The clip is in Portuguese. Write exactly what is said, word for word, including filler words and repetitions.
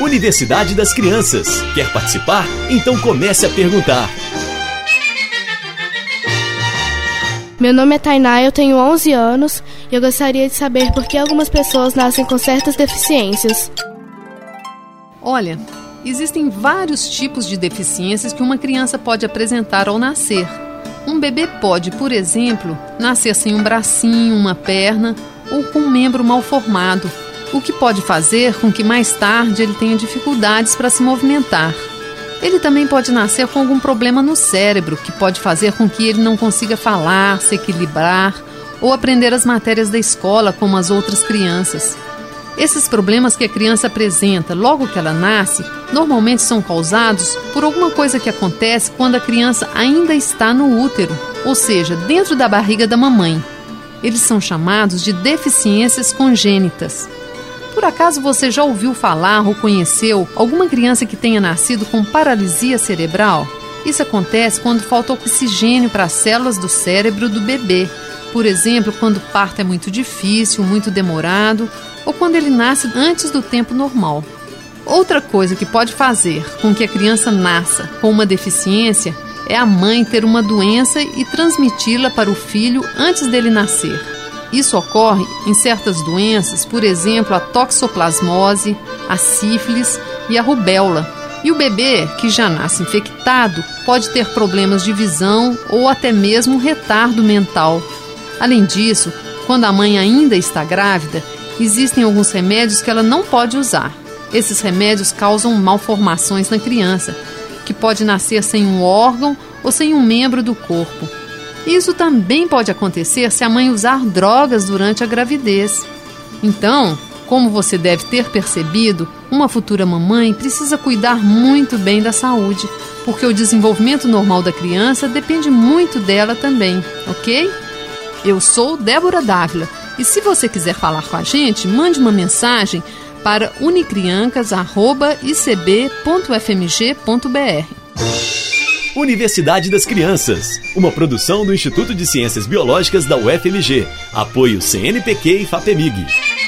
Universidade das Crianças. Quer participar? Então comece a perguntar. Meu nome é Tainá, eu tenho onze anos e eu gostaria de saber por que algumas pessoas nascem com certas deficiências. Olha, existem vários tipos de deficiências que uma criança pode apresentar ao nascer. Um bebê pode, por exemplo, nascer sem um bracinho, uma perna ou com um membro mal formado, o que pode fazer com que mais tarde ele tenha dificuldades para se movimentar. Ele também pode nascer com algum problema no cérebro, que pode fazer com que ele não consiga falar, se equilibrar ou aprender as matérias da escola como as outras crianças. Esses problemas que a criança apresenta logo que ela nasce, normalmente são causados por alguma coisa que acontece quando a criança ainda está no útero, ou seja, dentro da barriga da mamãe. Eles são chamados de deficiências congênitas. Por acaso você já ouviu falar ou conheceu alguma criança que tenha nascido com paralisia cerebral? Isso acontece quando falta oxigênio para as células do cérebro do bebê. Por exemplo, quando o parto é muito difícil, muito demorado, ou quando ele nasce antes do tempo normal. Outra coisa que pode fazer com que a criança nasça com uma deficiência é a mãe ter uma doença e transmiti-la para o filho antes dele nascer. Isso ocorre em certas doenças, por exemplo, a toxoplasmose, a sífilis e a rubéola. E o bebê, que já nasce infectado, pode ter problemas de visão ou até mesmo retardo mental. Além disso, quando a mãe ainda está grávida, existem alguns remédios que ela não pode usar. Esses remédios causam malformações na criança, que pode nascer sem um órgão ou sem um membro do corpo. Isso também pode acontecer se a mãe usar drogas durante a gravidez. Então, como você deve ter percebido, uma futura mamãe precisa cuidar muito bem da saúde, porque o desenvolvimento normal da criança depende muito dela também, ok? Eu sou Débora Dávila e se você quiser falar com a gente, mande uma mensagem para unicriancas arroba i c b ponto f m g ponto b r. Universidade das Crianças, uma produção do Instituto de Ciências Biológicas da U F M G. Apoio C N Pq e FAPEMIG.